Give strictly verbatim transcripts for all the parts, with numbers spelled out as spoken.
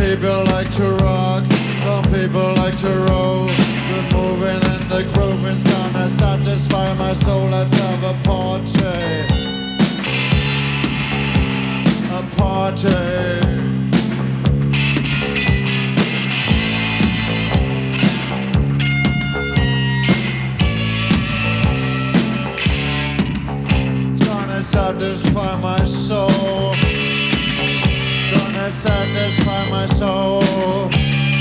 people like to rock, some people like to roll. The moving and the grooving's gonna satisfy my soul. Let's have a party, a party. Satisfy my soul, gonna satisfy my soul.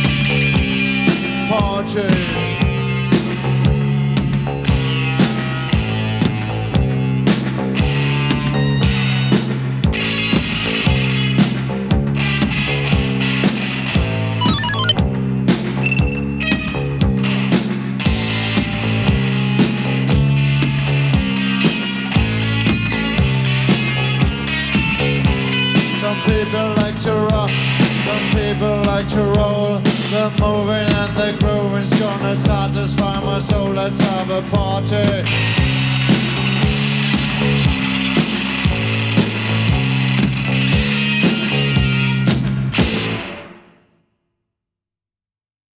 Party. Some people like to rock, some people like to roll. The moving and the grooving's gonna satisfy my soul. Let's have a party.